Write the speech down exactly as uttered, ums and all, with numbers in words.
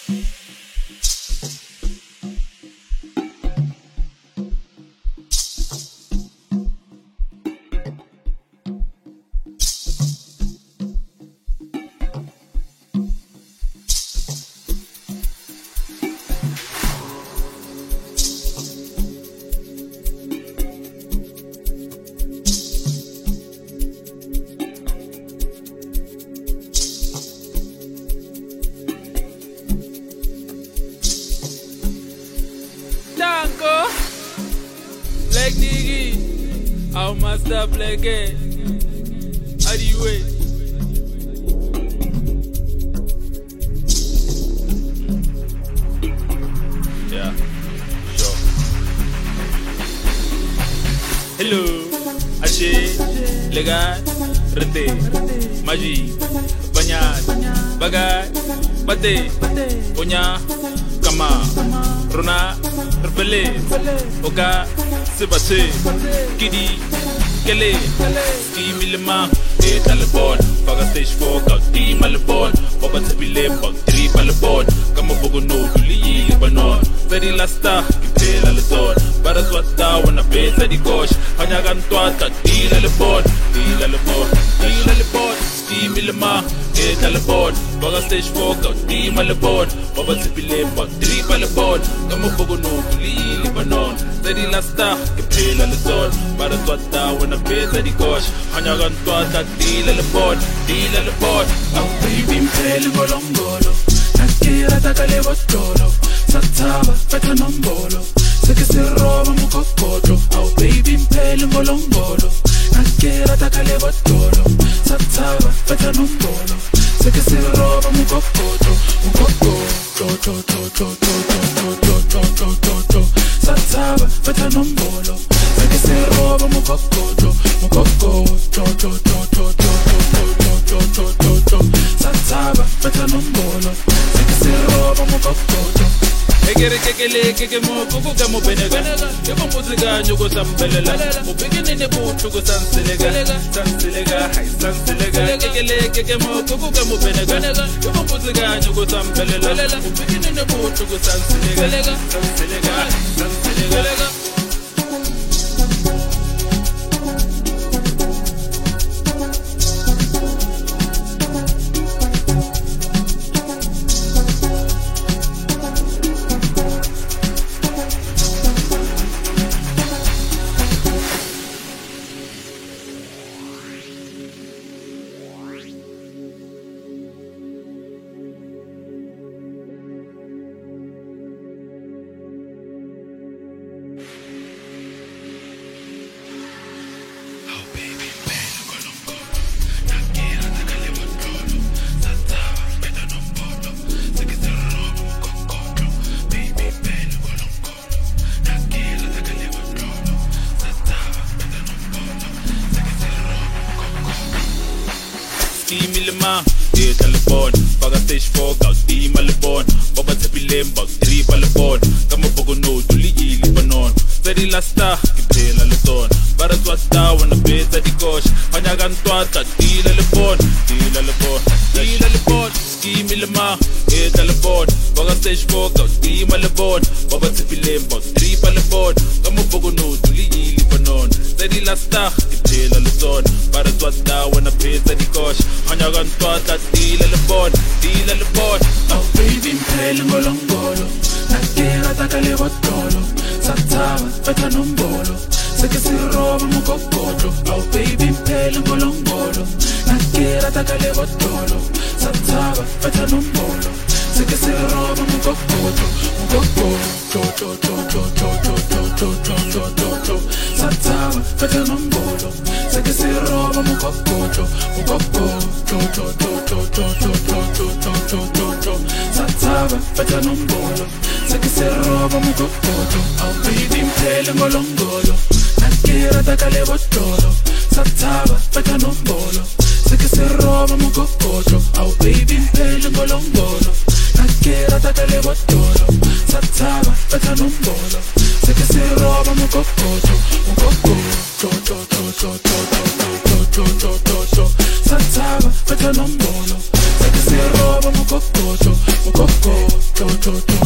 Black nigga, how my stuff like it? How do you wait? Yeah, sure. Hello, Ashe, Legat, Rete, Maji, Banyat, Bagay, Bate, Onya, Kama, Rona, Rpele, Oka, Sebate, Kidi, Kele, Ski Milima, E Talibon, Faga Stage four, Kauti Malibon, Baba Tepile, Bug three Palibon, Kamabogo no, Duli, Libanon, Very Lasta, Kipel Alison, Baraswata, when I pay Teddy Gosh, Hanyagan Twata, Deal Alibon, Deal Alibon, Deal Alibon, Ski Milima, E Talibon, Faga Stage four, Kauti Malibon, Baba Tepile, Bug three Palibon, Kamabogo no, Duli, Libanon, Very Lasta, Kipel Alison, Baraswata, when I pay Teddy Gosh, Hanyagan Twata, Deal Alibon, Deal Alibon, Oh baby, mpele ngolongolo Nakira takale botolo Sataba, feta nombolo Seke se roba mukokoto Oh baby, mpele ngolongolo Nakira takale botolo Sataba, feta nombolo Seke se roba mukokoto Mukokoto, to, to, to, to, to, to, to, to, to, to Sataba, feta nombolo Seke se roba mukokoto Mukokoto, to, to, to, to, to To, to, to, to, Sataba, feta nombolo Seke se roba mukokoto Egere kekele keke mo kuku kamo benega Yebo muzika nyuko sambelela Mubigini ne butu ko sanselega Sanselega, hai sanselega Kekele keke mo kuku kamo benega Yebo muzika nyuko sambelela Mubigini ne butu ko sanselega Sanselega, sanselega Milima, E Talibon, Faga Stage four, Kauti Malibon, Baba Tepile, Bug three Palibon, Kamabogo no, Duli, Libanon, Very Lasta, Kipel Alison, Baraswata, when the bed at the gosh, Hanyagan Twata, Deal Alibon, Deal Alibon, Deal Alibon, Ski Milima, E Talibon, Faga Stage four, Kauti Malibon, Baba Tepile, Bug three Palibon, Kamabogo no, Duli, Libanon, Very Lasta, Kipel Alison, Baraswata, when the bed at the gosh, Hanyagan Twata, Deal Alibon, Deal Alibon. Oh baby, mpele ngolongolo Nakira takale botolo Sataba, feta nombolo Seke se roba mukokoto Oh baby, mpele ngolongolo Nakira takale botolo Sataba, feta nombolo Seke se roba mukokoto Mukokoto, to, to, to, to, to, to, to, to, to, to, to Sataba, feta nombolo Seke se roba mukokoto Mukokoto, to, to, to, to, to, to, to, to, to, to, to Sataba, feta nombolo Seke se roba mukokoto Oh baby, mpele ngolongolo Nakira takale botolo Sataba, feta nombolo Seke se roba mukokoto Oh baby, mpele ngolongolo Nakira takale botolo Sataba, feta nombolo Seke se roba mukokoto Mukokoto, to, to, to, to, to, to, to, to, to, to Sataba, feta nombolo Seke se roba mukokoto Mukokoto, to to